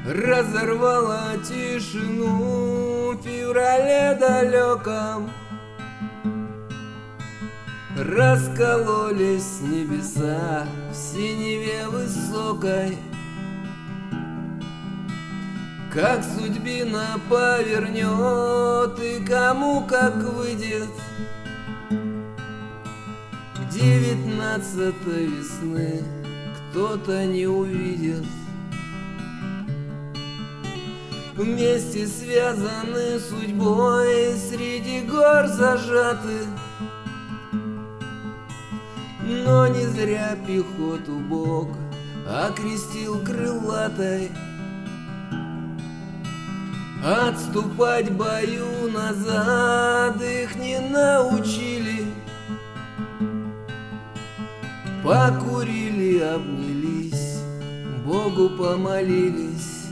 разорвала тишину в феврале далеком. Раскололись небеса в синеве высокой. Как судьбина повернет и кому как выйдет к 19-й весны, кто-то не увидит. Вместе связаны судьбой, среди гор зажаты. Но не зря пехоту Бог окрестил крылатой. Отступать бою назад их не научили. Покурили, обнялись, Богу помолились.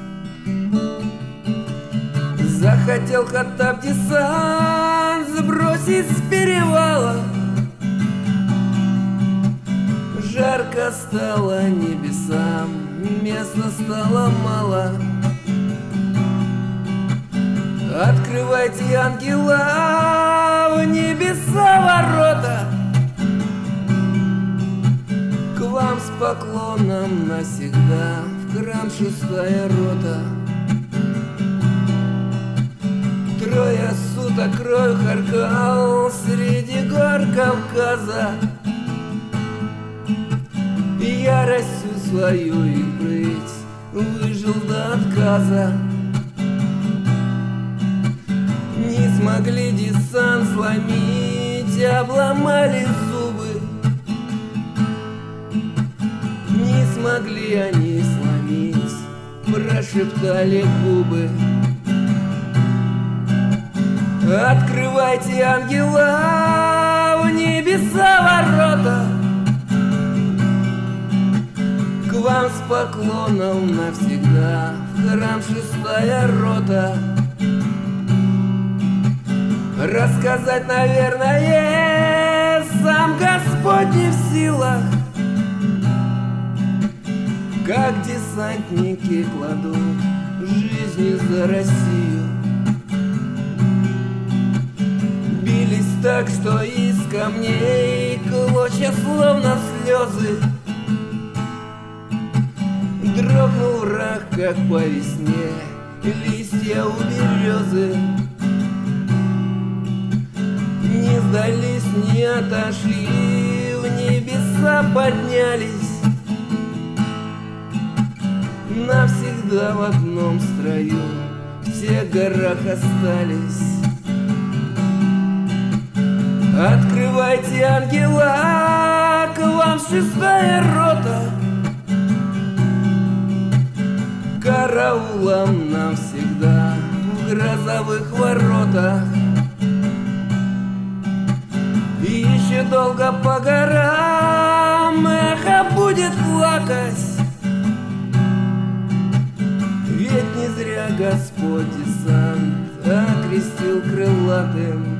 Захотел Хаттаб десант сбросить с перевала. Жарко стало небесам, места стало мало. Открывайте, ангела, в небеса ворота. К вам с поклоном навсегда в храм 6-я рота. Трое суток кровь харкал среди гор Кавказа. Яростью свою и прыть выжил до отказа. Не смогли десант сломить, обломали зубы. Не смогли они сломить, прошептали губы. Открывайте, ангела, в небеса ворота. К вам с поклоном навсегда в храм 6-я рота. Рассказать, наверное, сам Господь не в силах, как десантники кладут жизни за Россию. Бились так, что из камней клочья, словно слезы. Дрогнул враг, как по весне листья у березы. Не сдались, не отошли, в небеса поднялись. Навсегда в одном строю в тех горах остались. Открывайте, ангела, к вам 6-я рота. Караулом навсегда в грозовых воротах. И еще долго по горам эхо будет плакать. Ведь не зря Господь десант окрестил крылатым.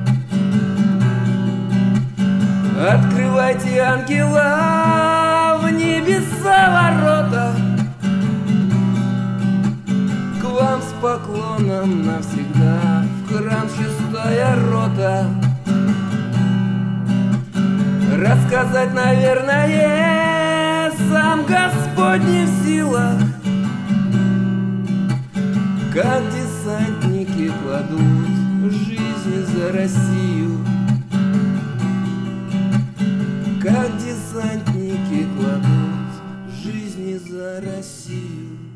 Открывайте, ангела, в небеса ворота. К вам с поклоном навсегда в храм 6-я рота. Рассказать, наверное, сам Господь не в силах, как десантники кладут жизни за Россию. Как десантники кладут жизни за Россию.